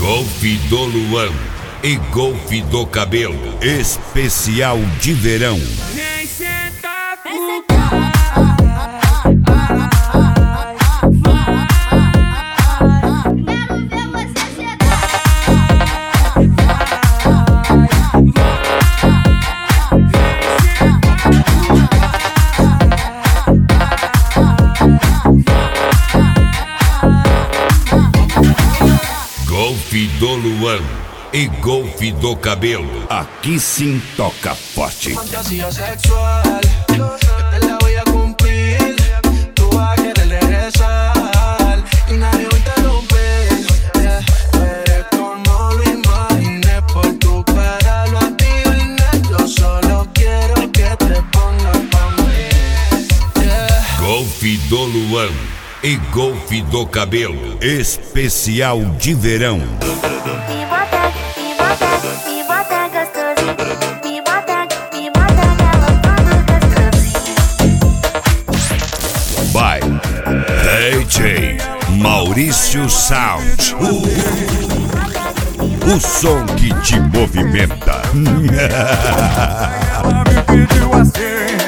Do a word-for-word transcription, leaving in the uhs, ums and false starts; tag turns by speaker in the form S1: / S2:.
S1: Golfe do Luan e Golfe do Cabelo, especial de verão.
S2: Vem sentar,
S1: Golfe do Luan e Golfe do Cabelo, aqui sim toca forte.
S3: Fantasía sexual, yo te la voy a cumplir. Tú vas a querer regresar y nadie va a interrumpir. Yeah. Eres como lo imaginé, por tu cara lo adiviné. Yo solo quiero que te pongas pa' mí. Yeah.
S1: Golfe do Luan e Golfe do Cabelo, especial de verão.
S4: Me bota, me bota, me bota gostosinho. Me bota, me bota galopando gostosinho.
S1: By D J Maurício Sound. O som que te movimenta.
S2: ela me pediu assim.